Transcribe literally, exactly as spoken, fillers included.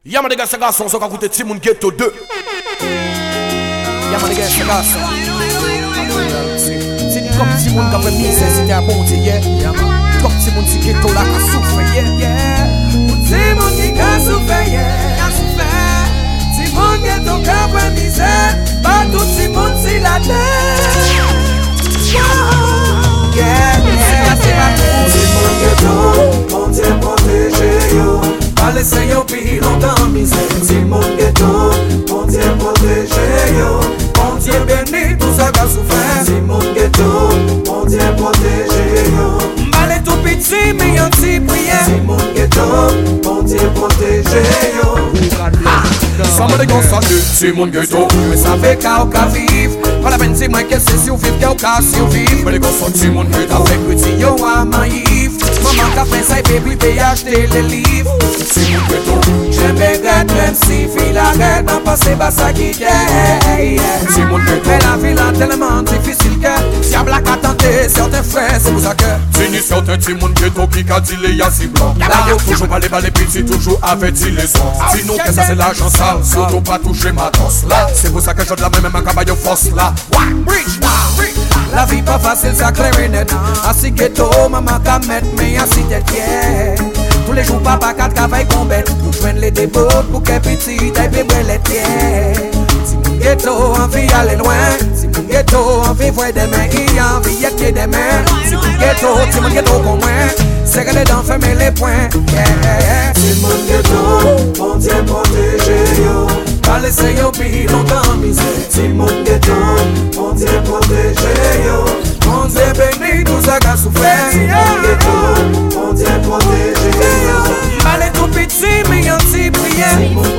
Y'a les gars, c'est garçon, ça va coûter Timon Ghetto deux. Y'a les gars, c'est garçon. C'est comme Timon qui a fait misère, c'était un bon Dieu. Comme Timon qui Ghetto là, qui a souffert. Timon qui a souffert. Timon Ghetto qui a fait misère. Pas tout Timon si la terre. Timon Ghetto, mon Dieu protégé yo. Pas laisser yo pi longtemps misère. Timon Ghetto, mon Dieu protégé yo. Mon Dieu béni tout ça qu'a souffert. Timon Ghetto, mon Dieu protégé yo. M'allez tout petit mais y'a petit prière. Timon Ghetto, mon Dieu protégé yo. Ça m'a déconcentré, Timon Ghetto. Mais ça fait qu'à qu'à vivre. Pas la peine c'est moi qui sais survivre, qu'à qu'à survivre. Mais déconcentré, Timon Ghetto. Avec petit yo à maïf. Maman qu'a fait ça et baby paye acheter les livres. Timon Ghetto. J'aime regret même si fille la reine n'a passé par sa guide. Timon Ghetto. Mais la vie là tellement difficile que si à black a tenté certains frères c'est pour ça que Fini certains Timon Ghetto qui a dit les yassi blancs. Toujours pas les balles petits, toujours avec les sons. Sinon que ça c'est l'argent sale, surtout pas toucher ma tosse là. C'est pour ça que je de la même même cabaye force là. La vie pas facile, ça clair et net. Assis ghetto, maman qu'a mettre, mais assis tête fière. Tous les jours, papa qu'a travaillé qu'on bête. Pour joindre les débats, pour qu'un petit taille bébé les tiers. Si mon ghetto envie aller loin, si mon ghetto envie voir des mains, il y a envie y être des mains. Si mon ghetto, si mon ghetto comme moi, serrer les dents, fermer les poings. Si mon ghetto, mon Dieu protégé yo. Pas laisser yo pi longtemps misère. Si mon ghetto, mon Dieu protégé yo. Mon Dieu béni tout ça qu'a souffert. Si mon ghetto, mon Dieu protégé yo. Allez tout petit mais y'a petit prière. Si mon